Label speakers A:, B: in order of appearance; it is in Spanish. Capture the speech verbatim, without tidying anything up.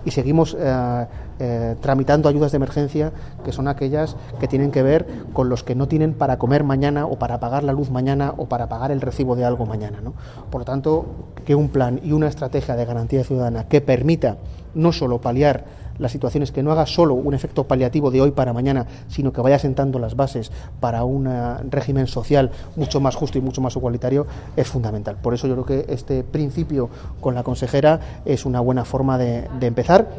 A: y seguimos eh, eh, tramitando ayudas de emergencia, que son aquellas que tienen que ver con los que no tienen para comer mañana o para pagar la luz mañana o para pagar el recibo de algo mañana, ¿no? Por lo tanto, que un plan y una estrategia de garantía ciudadana que permita no solo paliar las situaciones, que no haga solo un efecto paliativo de hoy para mañana, sino que vaya sentando las bases para un régimen social mucho más justo y mucho más igualitario, es fundamental. Por eso yo creo que este principio con la consejera es una buena forma de, de empezar.